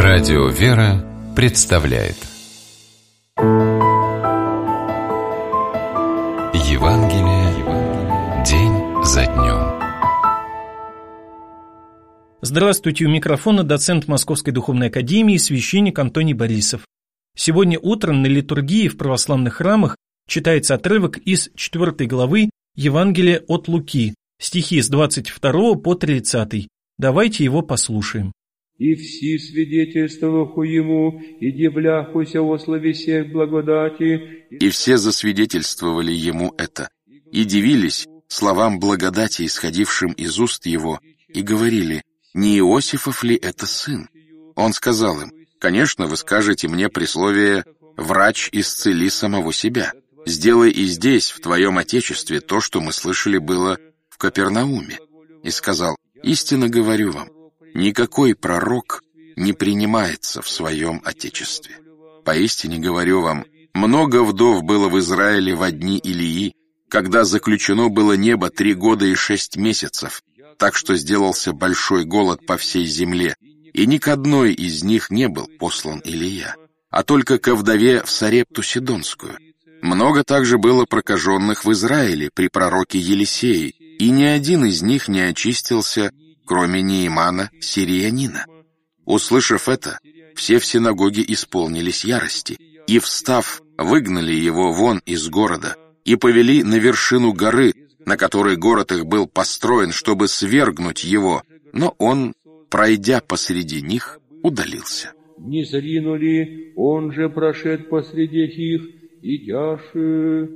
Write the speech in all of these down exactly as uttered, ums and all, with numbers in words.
Радио «Вера» представляет Евангелие день за днем. Здравствуйте, у микрофона доцент Московской Духовной Академии, священник Антоний Борисов. Сегодня утром на литургии в православных храмах читается отрывок из четвёртой главы Евангелия от Луки, стихи с двадцать второго по тридцатый. Давайте его послушаем. «И все свидетельствоваху ему, и дивляхуся во славе всех благодати». И все засвидетельствовали ему это, и дивились словам благодати, исходившим из уст его, и говорили: «Не Иосифов ли это сын?» Он сказал им: «Конечно, вы скажете мне присловие: врач, исцели самого себя. Сделай и здесь, в твоем отечестве, то, что мы слышали было в Капернауме». И сказал: «Истинно говорю вам, никакой пророк не принимается в своем отечестве. Поистине говорю вам, много вдов было в Израиле во дни Илии, когда заключено было небо три года и шесть месяцев, так что сделался большой голод по всей земле, и ни к одной из них не был послан Илия, а только ко вдове в Сарепту Сидонскую. Много также было прокаженных в Израиле при пророке Елисее, и ни один из них не очистился, кроме Неимана, сириянина». Услышав это, все в синагоге исполнились ярости, и, встав, выгнали его вон из города и повели на вершину горы, на которой город их был построен, чтобы свергнуть его, но он, пройдя посреди них, удалился. «Не зринули, он же прошед посреди их, идяши».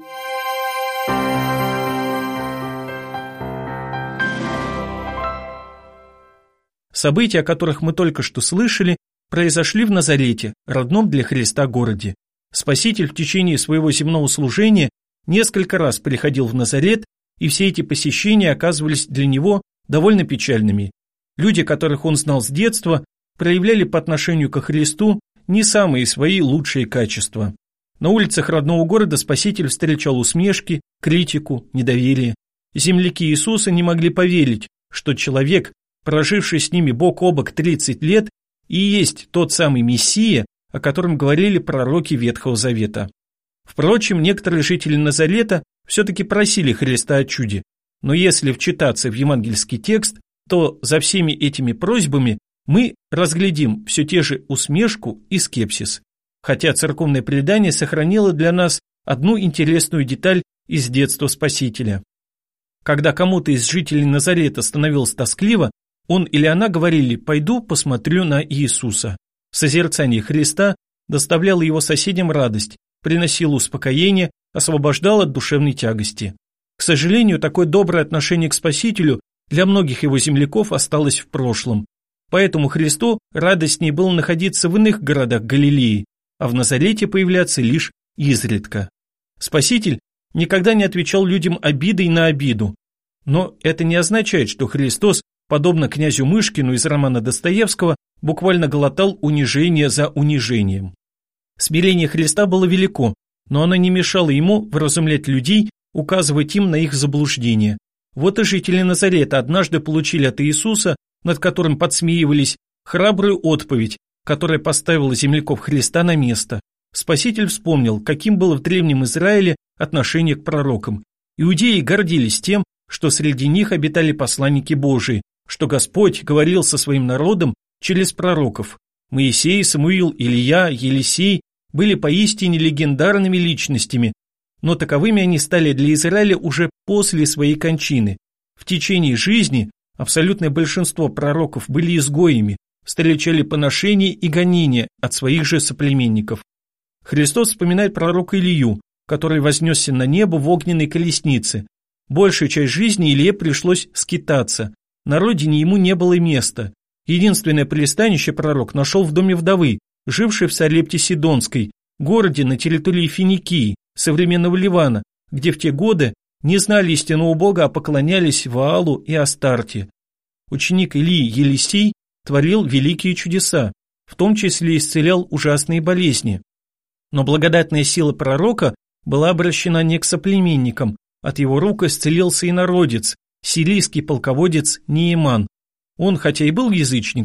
События, о которых мы только что слышали, произошли в Назарете, родном для Христа городе. Спаситель в течение своего земного служения несколько раз приходил в Назарет, и все эти посещения оказывались для него довольно печальными. Люди, которых он знал с детства, проявляли по отношению ко Христу не самые свои лучшие качества. На улицах родного города Спаситель встречал усмешки, критику, недоверие. Земляки Иисуса не могли поверить, что человек, проживший с ними бок о бок тридцать лет, и есть тот самый Мессия, о котором говорили пророки Ветхого Завета. Впрочем, некоторые жители Назарета все-таки просили Христа о чуде, но если вчитаться в евангельский текст, то за всеми этими просьбами мы разглядим все те же усмешку и скепсис, хотя церковное предание сохранило для нас одну интересную деталь из детства Спасителя. Когда кому-то из жителей Назарета становилось тоскливо, он или она говорили: «Пойду посмотрю на Иисуса». Созерцание Христа доставляло его соседям радость, приносило успокоение, освобождало от душевной тягости. К сожалению, такое доброе отношение к Спасителю для многих его земляков осталось в прошлом. Поэтому Христу радостнее было находиться в иных городах Галилеи, а в Назарете появляться лишь изредка. Спаситель никогда не отвечал людям обидой на обиду. Но это не означает, что Христос, подобно князю Мышкину из романа Достоевского, буквально глотал унижение за унижением. Смирение Христа было велико, но оно не мешало ему вразумлять людей, указывать им на их заблуждение. Вот и жители Назарета однажды получили от Иисуса, над которым подсмеивались, храбрую отповедь, которая поставила земляков Христа на место. Спаситель вспомнил, каким было в Древнем Израиле отношение к пророкам. Иудеи гордились тем, что среди них обитали посланники Божии, что Господь говорил со своим народом через пророков. Моисей, Самуил, Илия, Елисей были поистине легендарными личностями, но таковыми они стали для Израиля уже после своей кончины. В течение жизни абсолютное большинство пророков были изгоями, встречали поношения и гонения от своих же соплеменников. Христос вспоминает пророка Илию, который вознесся на небо в огненной колеснице. Большую часть жизни Илие пришлось скитаться. На родине ему не было места. Единственное пристанище пророк нашел в доме вдовы, жившей в Сарепте Сидонской, городе на территории Финикии, современного Ливана, где в те годы не знали истинного Бога, а поклонялись Ваалу и Астарте. Ученик Илии Елисей творил великие чудеса, в том числе исцелял ужасные болезни. Но благодатная сила пророка была обращена не к соплеменникам, от его рук исцелился инородец, сирийский полководец Неиман. Он, хотя и был язычником,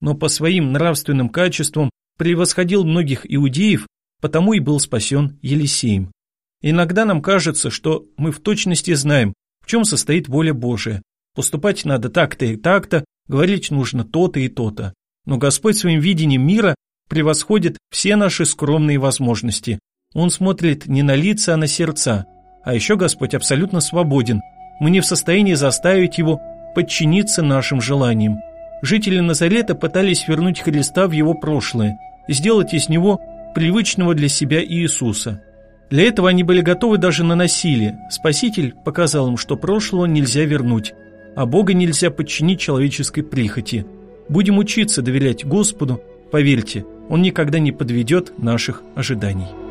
но по своим нравственным качествам превосходил многих иудеев, потому и был спасен Елисеем. Иногда нам кажется, что мы в точности знаем, в чем состоит воля Божия. Поступать надо так-то и так-то, говорить нужно то-то и то-то. Но Господь своим видением мира превосходит все наши скромные возможности. Он смотрит не на лица, а на сердца. А еще Господь абсолютно свободен. Мы не в состоянии заставить Его подчиниться нашим желаниям. Жители Назарета пытались вернуть Христа в Его прошлое и сделать из Него привычного для себя Иисуса. Для этого они были готовы даже на насилие. Спаситель показал им, что прошлого нельзя вернуть, а Бога нельзя подчинить человеческой прихоти. Будем учиться доверять Господу, поверьте, Он никогда не подведет наших ожиданий.